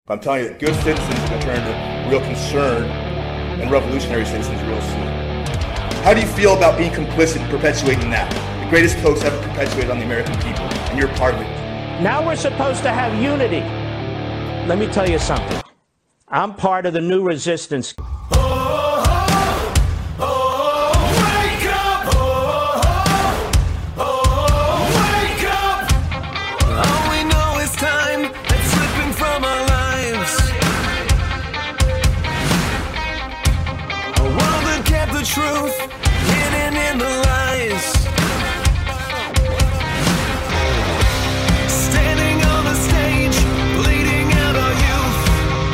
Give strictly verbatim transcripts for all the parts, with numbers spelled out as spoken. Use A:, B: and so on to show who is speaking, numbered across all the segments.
A: I'm telling you that good citizens are going to turn into real concerned and revolutionary citizens real soon. How do you feel about being complicit in perpetuating that? The greatest hoax ever perpetuated on the American people, and you're part of it.
B: Now we're supposed to have unity. Let me tell you something. I'm part of the new resistance.
C: Truth hidden in the lies, standing on the stage, bleeding out our youth.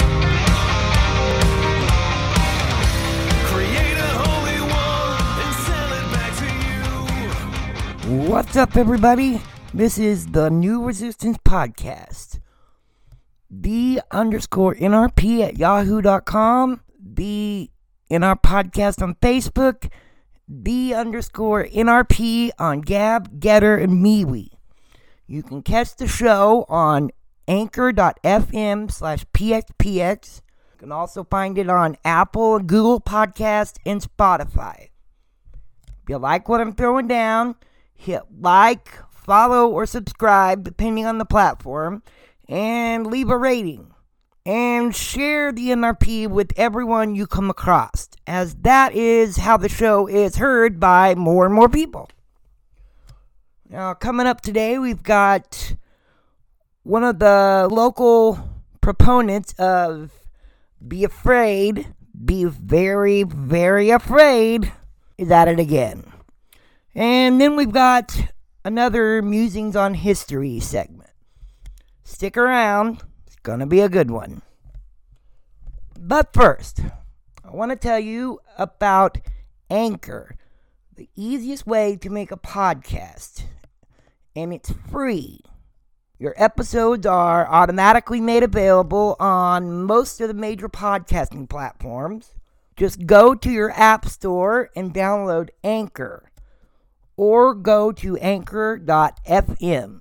C: Create a holy war and sell it back to you.
D: What's up, everybody? This is the New Resistance Podcast. The underscore N R P at yahoo dot com. The in our podcast on Facebook, the underscore N R P on Gab, Getter, and MeWe. You can catch the show on anchor.fm slash pxpx. You can also find it on Apple and Google Podcast and Spotify. If you like what I'm throwing down, hit like, follow, or subscribe, depending on the platform, and leave a rating. And share the N R P with everyone you come across, as that is how the show is heard by more and more people. Now, coming up today, we've got one of the local proponents of Be Afraid, Be Very, Very Afraid, is at it again. And then we've got another Musings on History segment. Stick around. Gonna be a good one. But first, I want to tell you about Anchor, the easiest way to make a podcast, and it's free. Your episodes are automatically made available on most of the major podcasting platforms. Just go to your app store and download Anchor, or go to anchor dot f m.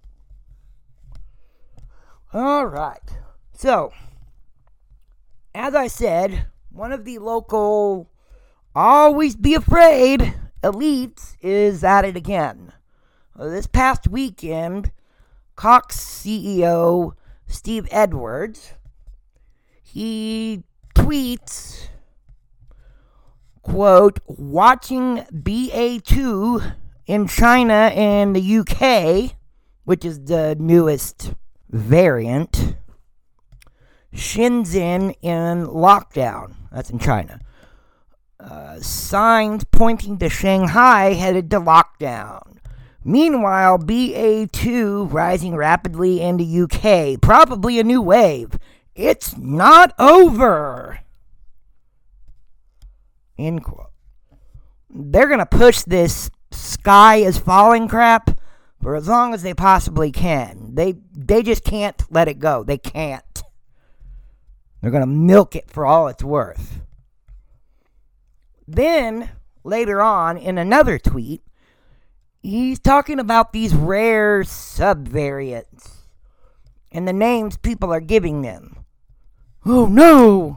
D: All right. So, as I said, one of the local always be afraid elites is at it again. Uh, this past weekend, Cox C E O Steve Edwards, he tweets, quote, watching B A two in China and the U K, which is the newest variant, Shenzhen in lockdown. That's in China. Uh, signs pointing to Shanghai headed to lockdown. Meanwhile, B A two rising rapidly in the U K. Probably a new wave. It's not over. End quote. They're going to push this sky is falling crap for as long as they possibly can. They they just can't let it go. They can't. They're going to milk it for all it's worth. Then, later on, in another tweet, he's talking about these rare subvariants and the names people are giving them. Oh, no!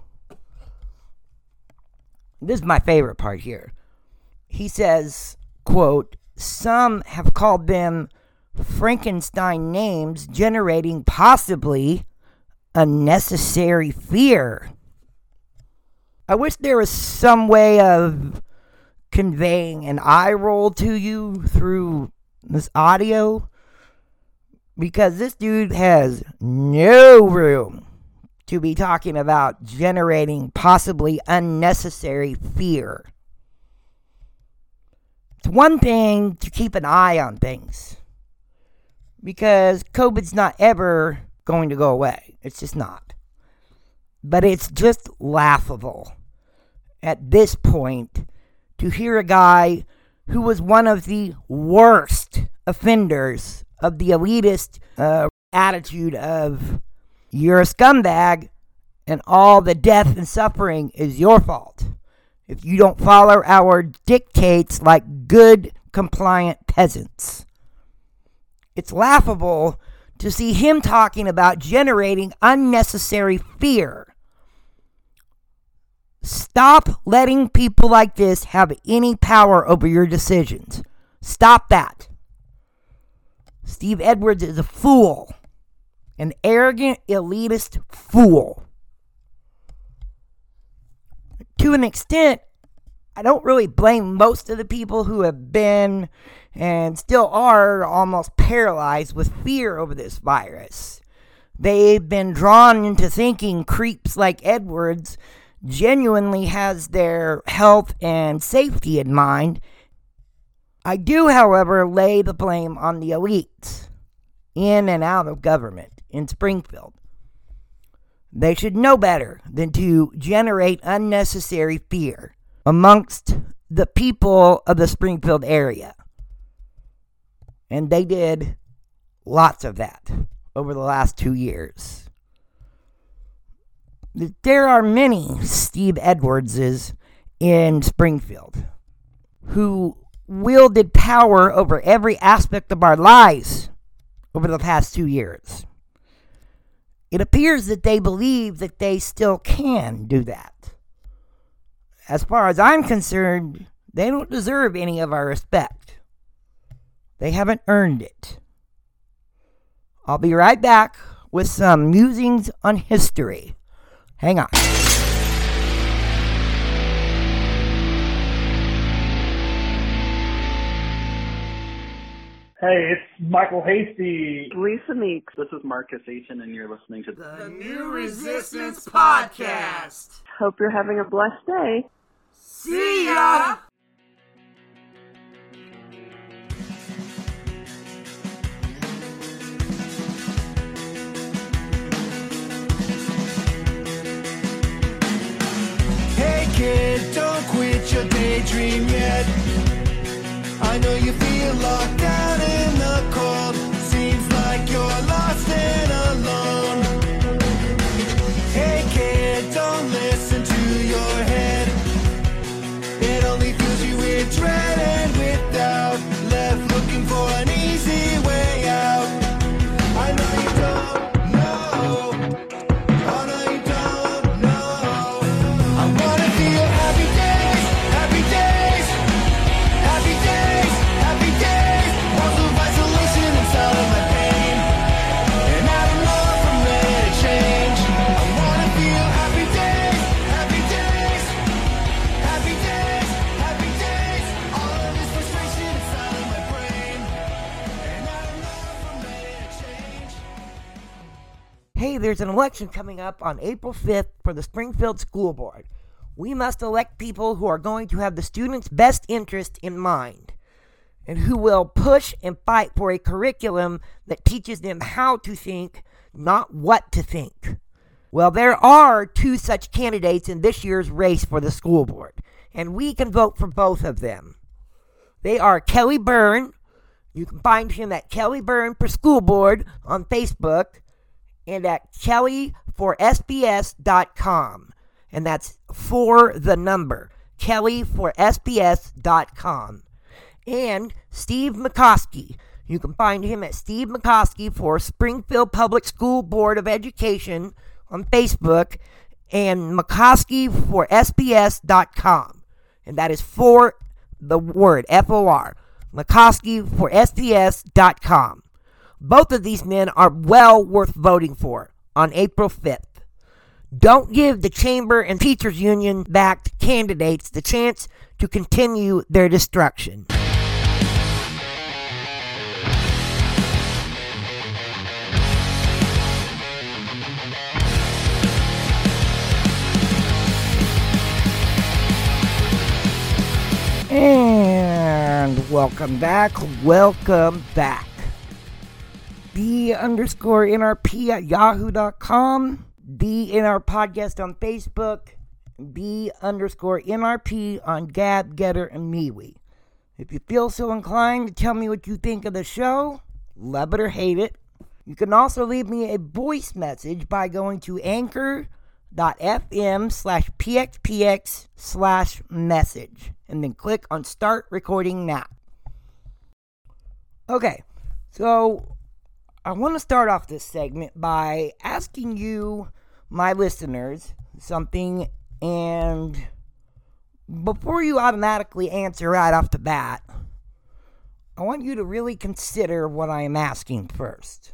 D: This is my favorite part here. He says, quote, some have called them Frankenstein names, generating possibly unnecessary fear. I wish there was some way of conveying an eye roll to you through this audio, because this dude has no room to be talking about generating possibly unnecessary fear. It's one thing to keep an eye on things, because COVID's not ever going to go away. It's just not. But it's just laughable at this point to hear a guy who was one of the worst offenders of the elitist uh, attitude of you're a scumbag and all the death and suffering is your fault if you don't follow our dictates like good, compliant peasants. It's laughable to see him talking about generating unnecessary fear. Stop letting people like this have any power over your decisions. Stop that. Steve Edwards is a fool. An arrogant, elitist fool. To an extent, I don't really blame most of the people who have been and still are almost paralyzed with fear over this virus. They've been drawn into thinking creeps like Edwards genuinely has their health and safety in mind. I do, however, lay the blame on the elites in and out of government in Springfield. They should know better than to generate unnecessary fear amongst the people of the Springfield area. And they did lots of that over the last two years. There are many Steve Edwardses in Springfield who wielded power over every aspect of our lives over the past two years. It appears that they believe that they still can do that. As far as I'm concerned, they don't deserve any of our respect. They haven't earned it. I'll be right back with some musings on history. Hang on.
E: Hey, it's Michael Hasty.
F: Lisa Meeks. This is Marcus Aiton, and you're listening to
D: The New Resistance Podcast.
F: Hope you're having a blessed day.
D: See ya!
C: Hey kid, don't quit your daydream yet. I know you feel locked out in the cold. Seems like you're lost and alone. Hey kid, don't listen to your head. It only fills you with dread and with doubt. Left looking for an easy way out. I know you don't know. Oh no, you don't know. I wanna feel happy days, happy days, happy days, happy days. Walls of isolation inside of my pain, and I don't know if I'm ready to change. I wanna feel happy days, happy days, happy days, happy days. All of this frustration inside of my brain, and I don't know if I'm ready to change.
D: Hey, there's an election coming up on April fifth for the Springfield School Board. We must elect people who are going to have the students' best interest in mind and who will push and fight for a curriculum that teaches them how to think, not what to think. Well, there are two such candidates in this year's race for the school board, and we can vote for both of them. They are Kelly Byrne. You can find him at Kelly Byrne for School Board on Facebook and at kelly for s b s dot com. And that's for the number, kelly for s b s dot com. And Steve McCoskey. You can find him at Steve McCoskey for Springfield Public School Board of Education on Facebook and McCoskey for s b s dot com. And that is for the word, F O R. McCoskey for s b s dot com. Both of these men are well worth voting for on April fifth. Don't give the Chamber and Teachers Union-backed candidates the chance to continue their destruction. And welcome back, welcome back. The underscore N R P at yahoo dot com. The N R Podcast on Facebook, the underscore N R P on Gab, Getter, and MeWe. If you feel so inclined to tell me what you think of the show, love it or hate it, you can also leave me a voice message by going to anchor.fm slash pxpx slash message and then click on Start Recording Now. Okay, so I want to start off this segment by asking you, my listeners, something, and before you automatically answer right off the bat, I want you to really consider what I am asking first.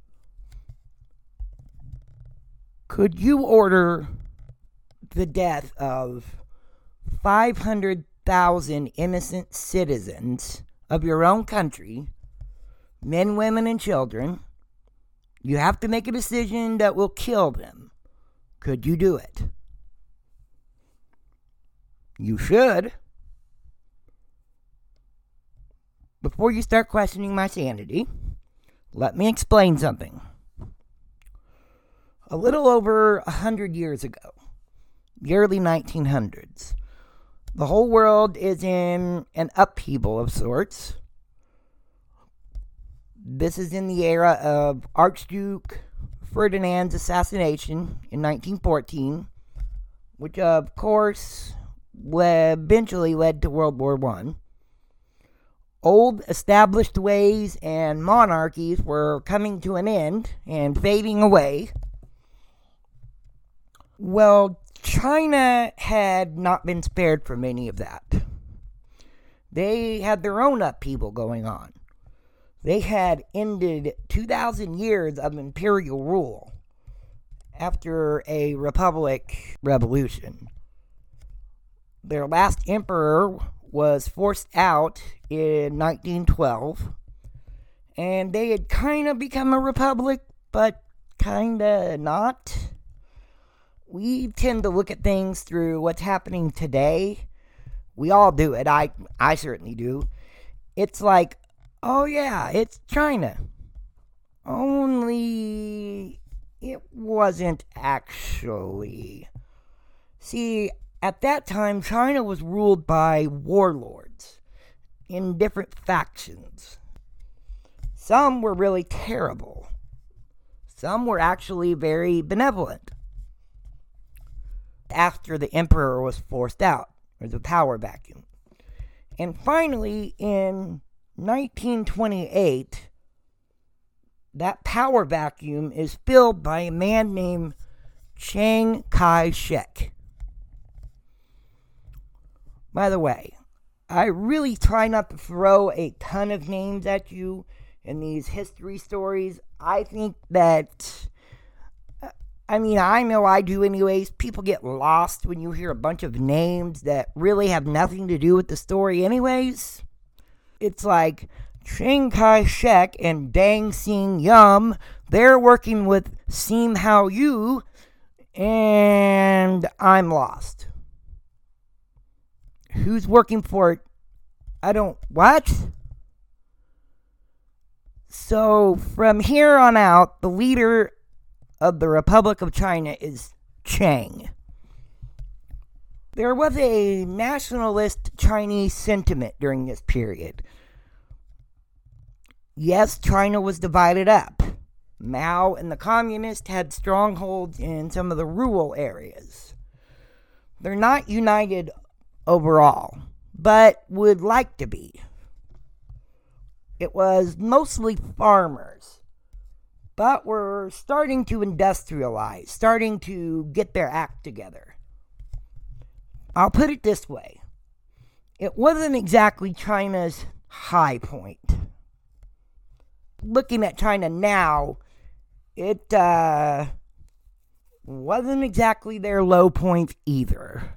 D: Could you order the death of five hundred thousand innocent citizens of your own country, men, women, and children? You have to make a decision that will kill them. Could you do it? You should. Before you start questioning my sanity, let me explain something. A little over a hundred years ago, the early nineteen hundreds, the whole world is in an upheaval of sorts. This is in the era of Archduke Ferdinand's assassination in nineteen fourteen, which of course eventually led to World War One. Old established ways and monarchies were coming to an end and fading away. Well, China had not been spared from any of that. They had their own upheaval going on. They had ended two thousand years of imperial rule after a republic revolution. Their last emperor was forced out in nineteen twelve, and they had kind of become a republic, but kind of not. We tend to look at things through what's happening today. We all do it. I, I certainly do. It's like, oh yeah, it's China. Only it wasn't actually. See, at that time, China was ruled by warlords in different factions. Some were really terrible. Some were actually very benevolent. After the emperor was forced out, there's a power vacuum. And finally, in nineteen twenty-eight, that power vacuum is filled by a man named Chiang Kai-shek. By the way, I really try not to throw a ton of names at you in these history stories. I think that, I mean, I know I do anyways. People get lost when you hear a bunch of names that really have nothing to do with the story anyways. It's like Chiang Kai-shek and Deng Xiaoping, they're working with Sim Hao Yu, and I'm lost. Who's working for it? I don't... What? So, from here on out, the leader of the Republic of China is Chiang. There was a nationalist Chinese sentiment during this period. Yes, China was divided up. Mao and the communists had strongholds in some of the rural areas. They're not united overall, but would like to be. It was mostly farmers, but were starting to industrialize, starting to get their act together. I'll put it this way. It wasn't exactly China's high point. Looking at China now, it uh, wasn't exactly their low point either.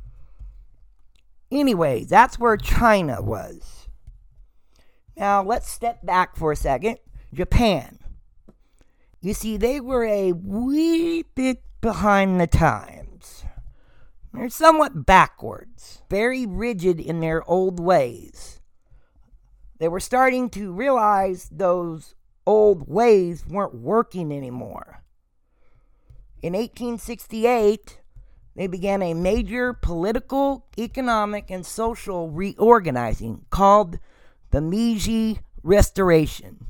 D: Anyway, that's where China was. Now, let's step back for a second. Japan. You see, they were a wee bit behind the times. They're somewhat backwards, very rigid in their old ways. They were starting to realize those old ways weren't working anymore. In eighteen sixty-eight, they began a major political, economic, and social reorganizing called the Meiji Restoration.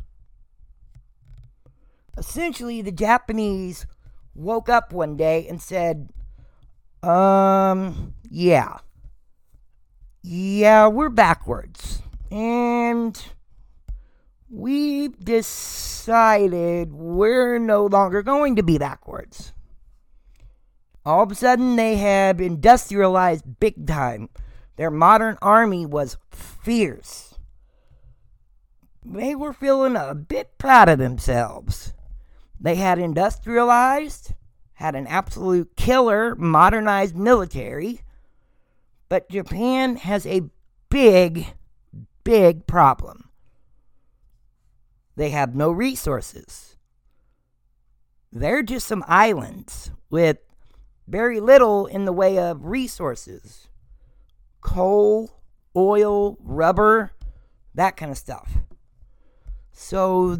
D: Essentially, the Japanese woke up one day and said, um, yeah. Yeah, we're backwards. And we've decided we're no longer going to be backwards. All of a sudden, they have industrialized big time. Their modern army was fierce. They were feeling a bit proud of themselves. They had industrialized, had an absolute killer, modernized military, but Japan has a big, big problem. They have no resources. They're just some islands with very little in the way of resources. Coal, oil, rubber, that kind of stuff. So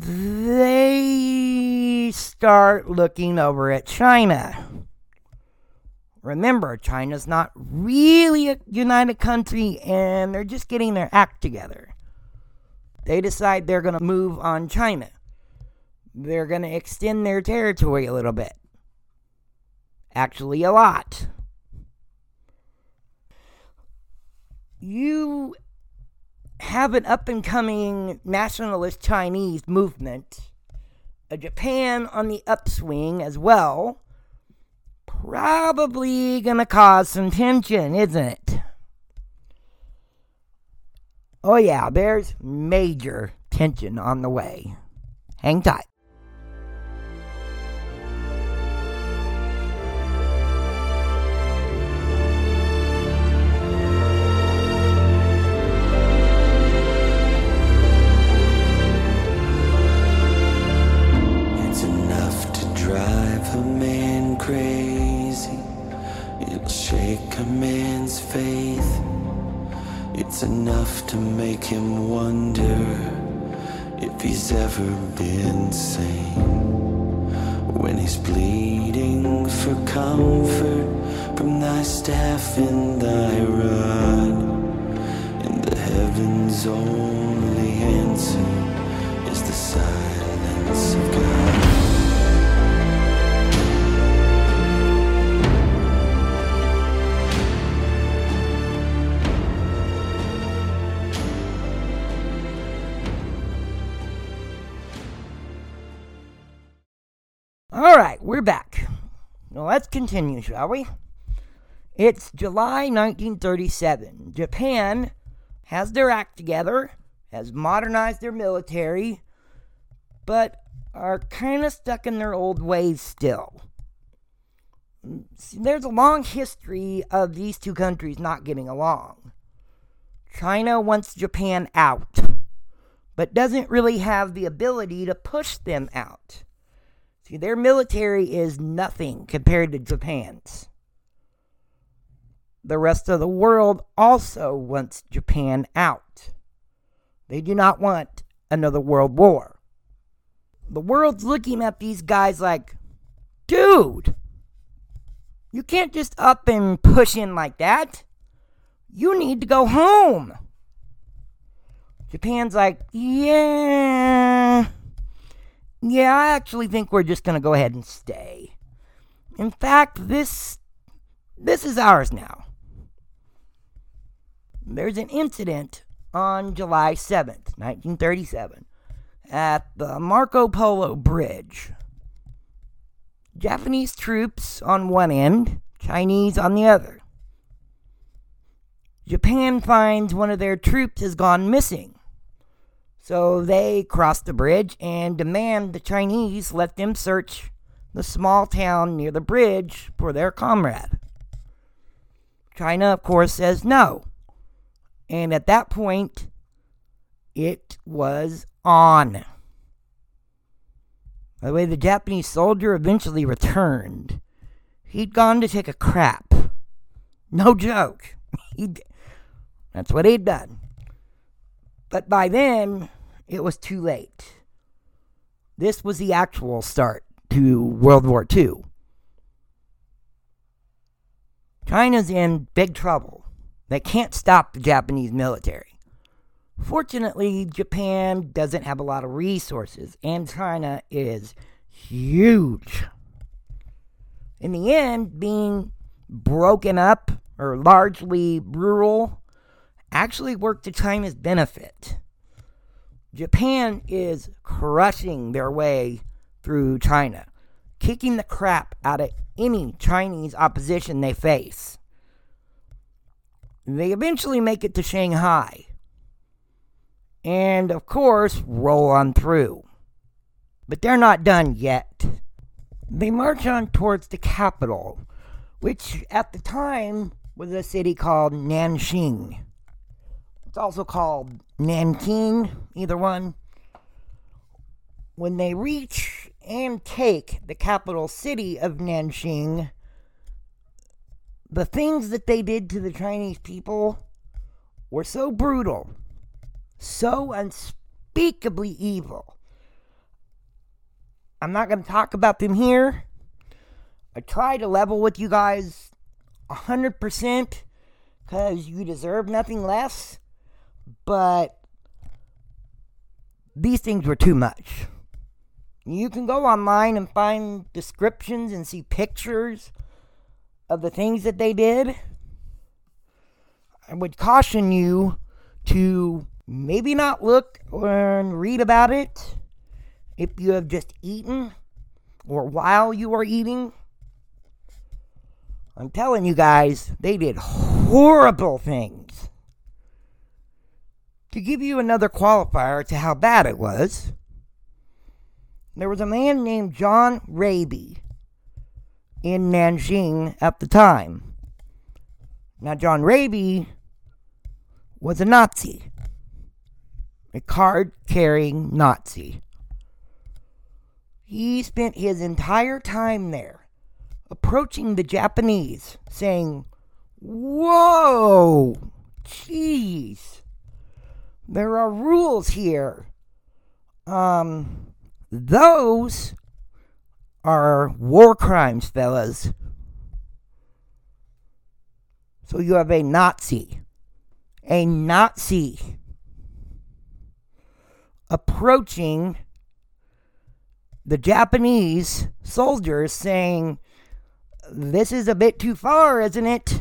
D: they start looking over at China. Remember, China's not really a united country, and they're just getting their act together. They decide they're going to move on China. They're going to extend their territory a little bit. Actually, a lot. You have an up-and-coming nationalist Chinese movement, a Japan on the upswing as well. Probably gonna cause some tension, isn't it? Oh yeah, there's major tension on the way. Hang tight.
C: Shake a man's faith. It's enough to make him wonder if he's ever been sane. When he's pleading for comfort from thy staff and thy rod, and the heavens' only answer is the silence of God.
D: Alright, we're back. Now let's continue, shall we? It's July nineteen thirty-seven. Japan has their act together, has modernized their military, but are kind of stuck in their old ways still. See, there's a long history of these two countries not getting along. China wants Japan out, but doesn't really have the ability to push them out. See, their military is nothing compared to Japan's. The rest of the world also wants Japan out. They do not want another world war. The world's looking at these guys like, dude, you can't just up and push in like that. You need to go home. Japan's like, yeah... Yeah, I actually think we're just going to go ahead and stay. In fact, this this is ours now. There's an incident on July seventh, nineteen thirty-seven, at the Marco Polo Bridge. Japanese troops on one end, Chinese on the other. Japan finds one of their troops has gone missing. So they cross the bridge and demand the Chinese let them search the small town near the bridge for their comrade. China, of course, says no. And at that point, it was on. By the way, the Japanese soldier eventually returned. He'd gone to take a crap. No joke. He'd, that's what he'd done. But by then, it was too late. This was the actual start to World War Two. China's in big trouble. They can't stop the Japanese military. Fortunately, Japan doesn't have a lot of resources, and China is huge. In the end, being broken up or largely rural actually worked to China's benefit. Japan is crushing their way through China, kicking the crap out of any Chinese opposition they face. They eventually make it to Shanghai, and of course roll on through. But they're not done yet. They march on towards the capital, which at the time was a city called Nanjing. It's also called Nanking, either one. When they reach and take the capital city of Nanjing, the things that they did to the Chinese people were so brutal, so unspeakably evil. I'm not going to talk about them here. I try to level with you guys one hundred percent because you deserve nothing less. But these things were too much. You can go online and find descriptions and see pictures of the things that they did. I would caution you to maybe not look and read about it if you have just eaten or while you are eating. I'm telling you guys, they did horrible things. To give you another qualifier to how bad it was, there was a man named John Raby in Nanjing at the time. Now, John Raby was a Nazi, a card-carrying Nazi. He spent his entire time there approaching the Japanese, saying, "Whoa, jeez, there are rules here. Um, those are war crimes, fellas." So you have a Nazi, a Nazi approaching the Japanese soldiers saying, "This is a bit too far, isn't it?"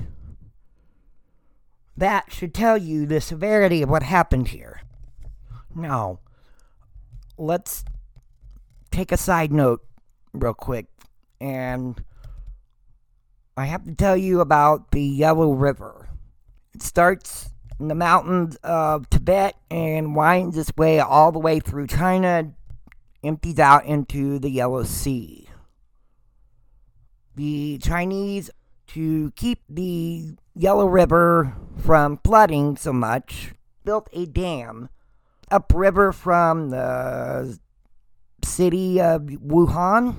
D: That should tell you the severity of what happened here. Now, let's take a side note real quick. And I have to tell you about the Yellow River. It starts in the mountains of Tibet and winds its way all the way through China, empties out into the Yellow Sea. The Chinese, to keep the Yellow River from flooding so much, built a dam upriver from the city of Wuhan.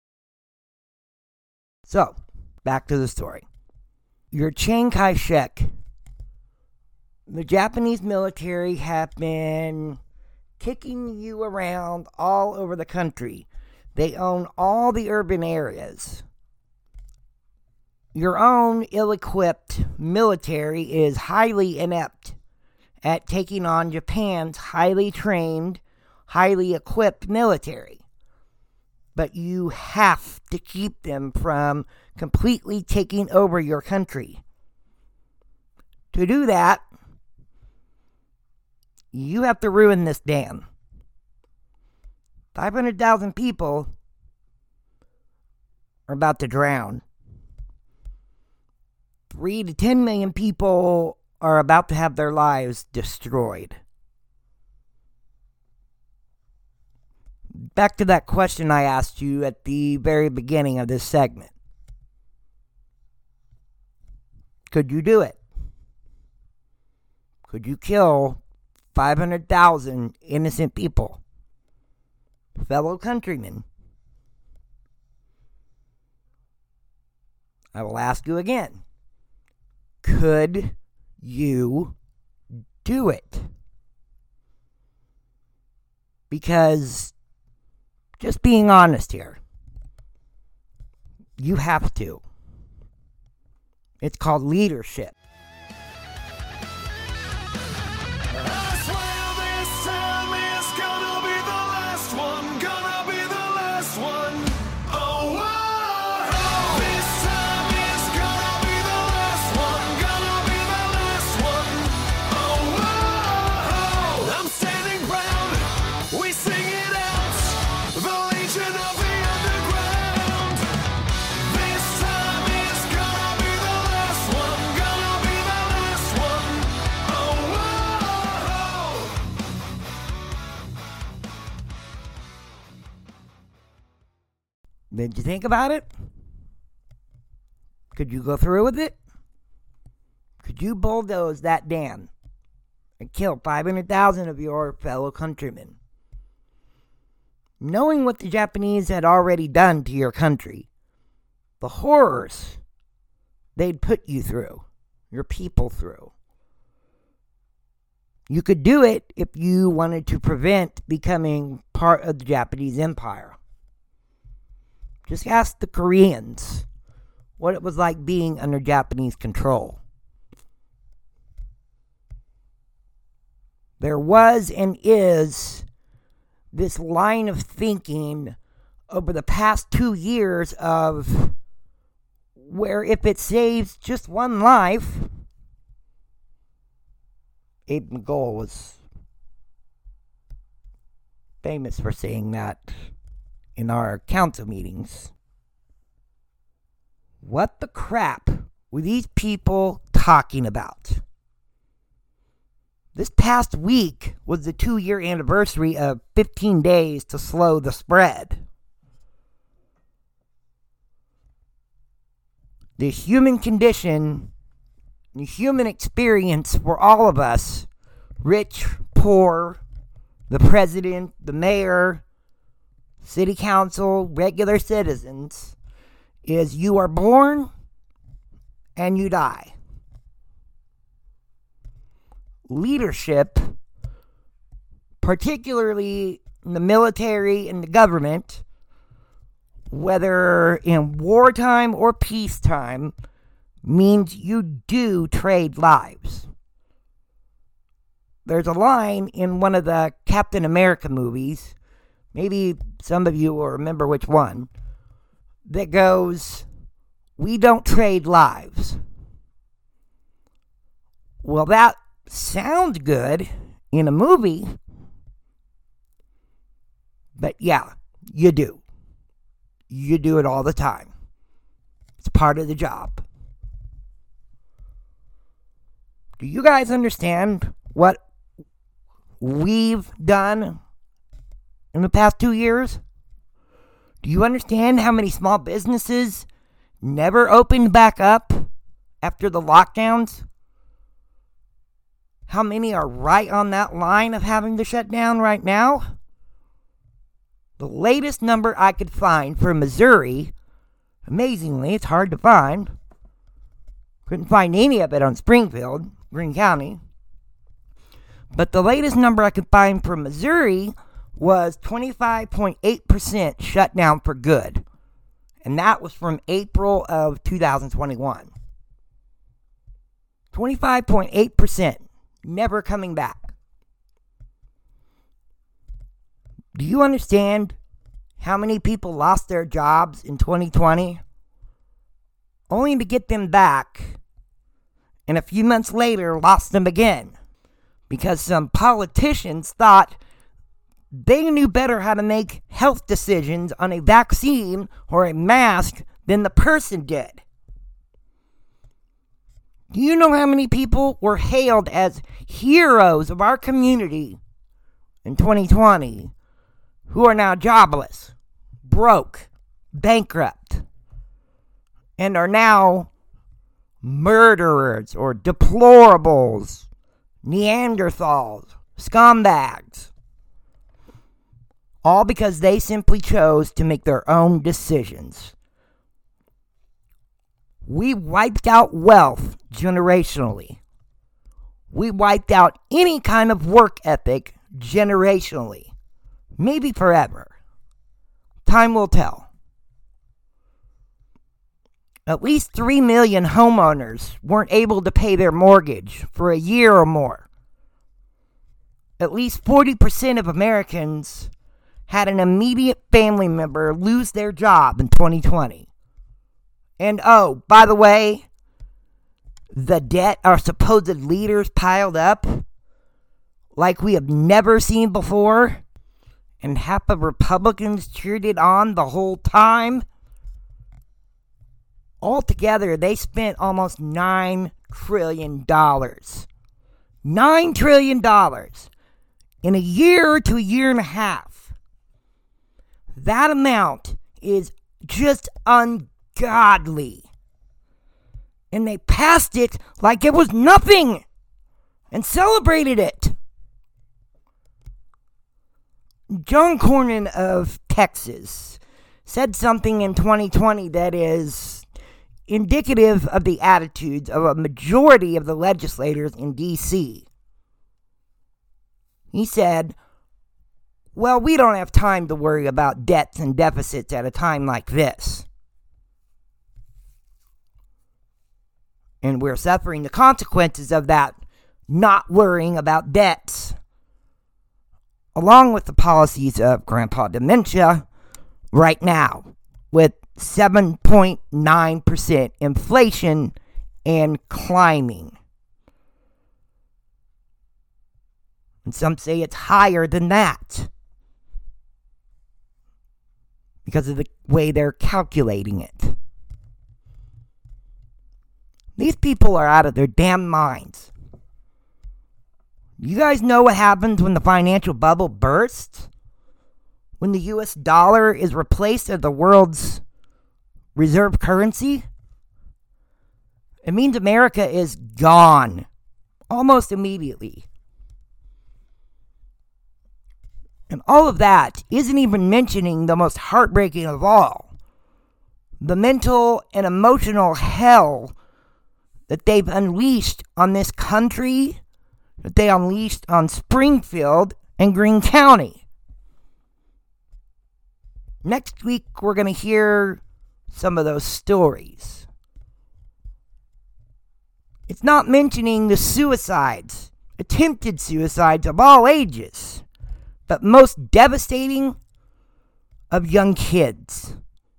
D: So, back to the story. Your Chiang Kai-shek. The Japanese military have been kicking you around all over the country. They own all the urban areas. Your own ill-equipped military is highly inept at taking on Japan's highly trained, highly equipped military. But you have to keep them from completely taking over your country. To do that, you have to ruin this dam. five hundred thousand people are about to drown. Three to ten million people are about to have their lives destroyed. Back to that question I asked you at the very beginning of this segment. Could you do it? Could you kill five hundred thousand innocent people? Fellow countrymen. I will ask you again. Could you do it? Because, just being honest here, you have to. It's called leadership. Did you think about it? Could you go through with it? Could you bulldoze that dam and kill five hundred thousand of your fellow countrymen? Knowing what the Japanese had already done to your country, the horrors they'd put you through, your people through. You could do it if you wanted to prevent becoming part of the Japanese Empire. Just ask the Koreans what it was like being under Japanese control. There was and is this line of thinking over the past two years of where if it saves just one life, Abe McGold was famous for saying that in our council meetings. What the crap were these people talking about? This past week was the two-year anniversary of fifteen days to slow the spread. The human condition, the human experience for all of us, rich, poor, the president, the mayor, city council, regular citizens, is you are born and you die. Leadership, particularly in the military and the government, whether in wartime or peacetime, means you do trade lives. There's a line in one of the Captain America movies, maybe some of you will remember which one, that goes, "We don't trade lives." Well, that sounds good in a movie, but yeah, you do. You do it all the time. It's part of the job. Do you guys understand what we've done in the past two years? Do you understand how many small businesses never opened back up after the lockdowns? How many are right on that line of having to shut down right now? The latest number I could find for Missouri, amazingly, it's hard to find. Couldn't find any of it on Springfield, Greene County. But the latest number I could find for Missouri was twenty-five point eight percent shut down for good. And that was from April of two thousand twenty-one. twenty-five point eight percent never coming back. Do you understand how many people lost their jobs in twenty twenty? Only to get them back, and a few months later lost them again. Because some politicians thought they knew better how to make health decisions on a vaccine or a mask than the person did. Do you know how many people were hailed as heroes of our community in twenty twenty who are now jobless, broke, bankrupt, and are now murderers or deplorables, Neanderthals, scumbags? All because they simply chose to make their own decisions. We wiped out wealth generationally. We wiped out any kind of work ethic generationally. Maybe forever. Time will tell. At least three million homeowners weren't able to pay their mortgage for a year or more. At least forty percent of Americans had an immediate family member lose their job in twenty twenty. And oh, by the way, the debt our supposed leaders piled up like we have never seen before, and half of Republicans cheered it on the whole time. Altogether, they spent almost nine trillion dollars. nine trillion dollars in a year to a year and a half. That amount is just ungodly. And they passed it like it was nothing and celebrated it. John Cornyn of Texas said something in twenty twenty that is indicative of the attitudes of a majority of the legislators in D C He said, well, we don't have time to worry about debts and deficits at a time like this. And we're suffering the consequences of that not worrying about debts, along with the policies of Grandpa Dementia right now, with seven point nine percent inflation and climbing. And some say it's higher than that because of the way they're calculating it. These people are out of their damn minds. You guys know what happens when the financial bubble bursts? When the U S dollar is replaced as the world's reserve currency? It means America is gone almost immediately. And all of that isn't even mentioning the most heartbreaking of all, the mental and emotional hell that they've unleashed on this country, that they unleashed on Springfield and Greene County. Next week, we're going to hear some of those stories. It's not mentioning the suicides, attempted suicides of all ages, but most devastating of young kids.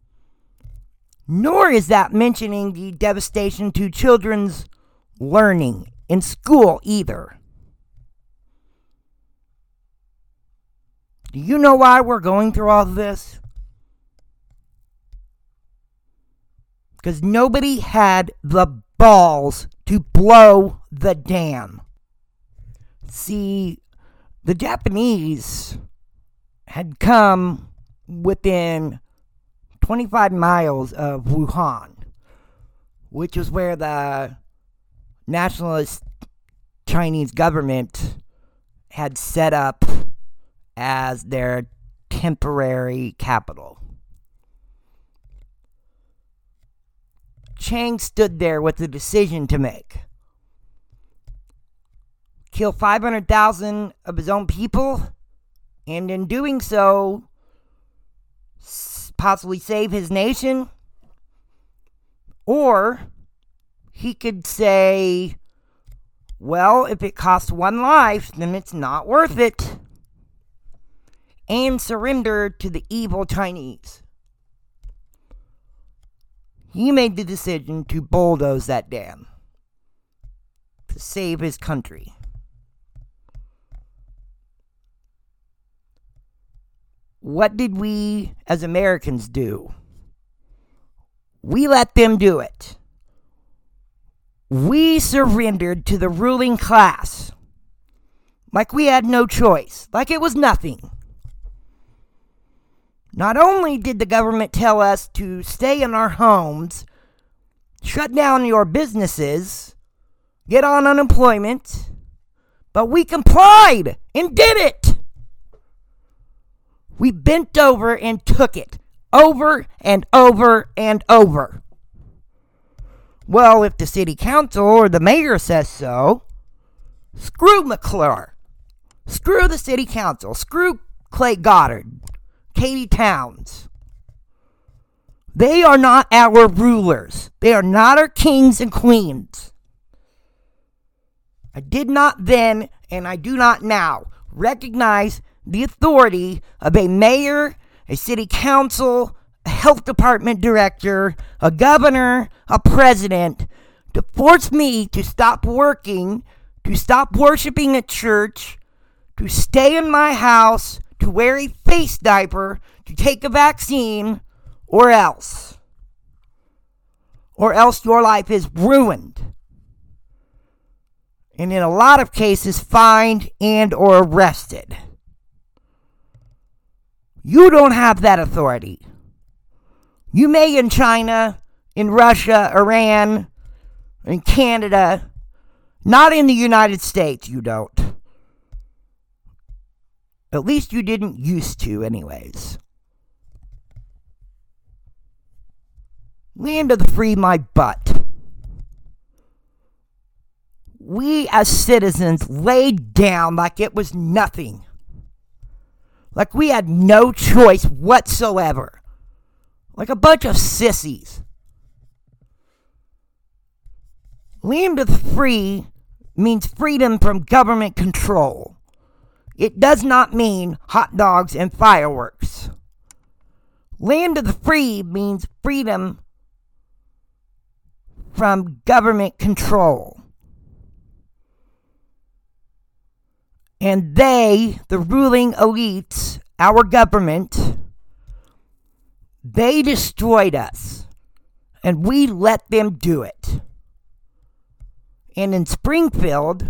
D: Nor is that mentioning the devastation to children's learning in school either. Do you know why we're going through all of this? Because nobody had the balls to blow the dam. See, the Japanese had come within twenty-five miles of Wuhan, which is where the nationalist Chinese government had set up as their temporary capital. Chiang stood there with a decision to make. Kill five hundred thousand of his own people, and in doing so, possibly save his nation. Or he could say, well, if it costs one life, then it's not worth it, and surrender to the evil Chinese. He made the decision to bulldoze that dam to save his country. What did we as Americans do? We let them do it. We surrendered to the ruling class like we had no choice, like it was nothing. Not only did the government tell us to stay in our homes, shut down your businesses, get on unemployment, but we complied and did it. We bent over and took it, over and over and over. Well, if the city council or the mayor says so, screw McClure. Screw the city council. Screw Clay Goddard. Katie Towns. They are not our rulers. They are not our kings and queens. I did not then, and I do not now, recognize the authority of a mayor, a city council, a health department director, a governor, a president, to force me to stop working, to stop worshiping at church, to stay in my house, to wear a face diaper, to take a vaccine, or else. Or else your life is ruined. And in a lot of cases, fined and or arrested. You don't have that authority. You may in China, in Russia, Iran, in Canada, not in the United States, you don't. At least you didn't used to, anyways. Land of the free, my butt. We as citizens laid down like it was nothing. Like we had no choice whatsoever. Like a bunch of sissies. Land of the free means freedom from government control. It does not mean hot dogs and fireworks. Land of the free means freedom from government control. And they, the ruling elites, our government, they destroyed us. And we let them do it. And in Springfield,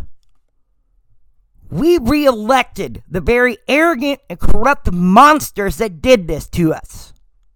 D: we re-elected the very arrogant and corrupt monsters that did this to us.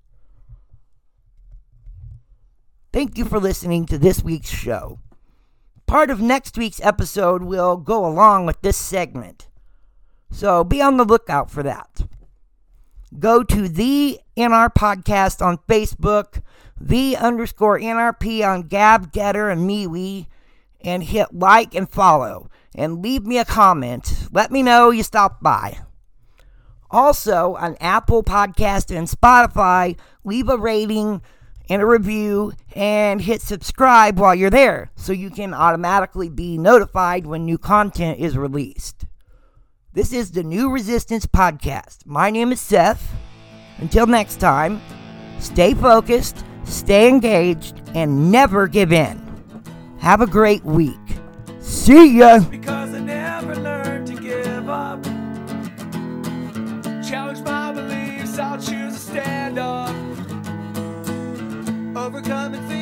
D: Thank you for listening to this week's show. Part of next week's episode will go along with this segment. So be on the lookout for that. Go to the N R Podcast on Facebook, the underscore N R P on Gab, Getter, and MeWe, and hit like and follow. And leave me a comment. Let me know you stopped by. Also, on Apple Podcast and Spotify, leave a rating and a review and hit subscribe while you're there so you can automatically be notified when new content is released. This is the New Resistance Podcast. My name is Seth. Until next time, stay focused, stay engaged, and never give in. Have a great week. See ya!
C: Because I never learned to give up. Challenge my beliefs, I'll choose to stand up. Overcoming fear.